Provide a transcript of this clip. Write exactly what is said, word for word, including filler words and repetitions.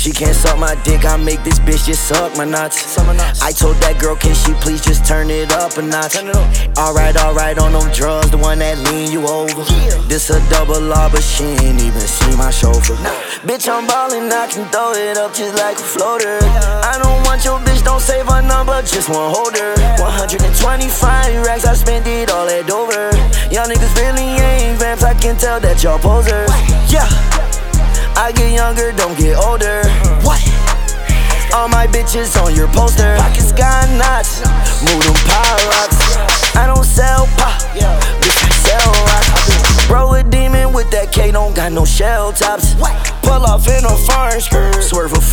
She can't suck my dick, I make this bitch just suck my nuts. I told that girl, can she please just turn it up a notch? Alright, alright, on them drugs, the one that lean you over. This a double R, but she ain't even see my chauffeur. Bitch, I'm ballin', I can throw it up just like a floater. I don't want your bitch, don't save her number, just one holder. one hundred twenty-five racks, I spent it all at Dover. Y'all niggas really ain't vamps, I can tell that y'all posers. Yeah, I get younger, don't get older. What? All my bitches on your poster. Pockets got knots, move them power rocks. I don't sell pop, bitch, I sell rock. Bro, a demon with that K, don't got no shell tops. Pull off in a foreign skirt, swerve a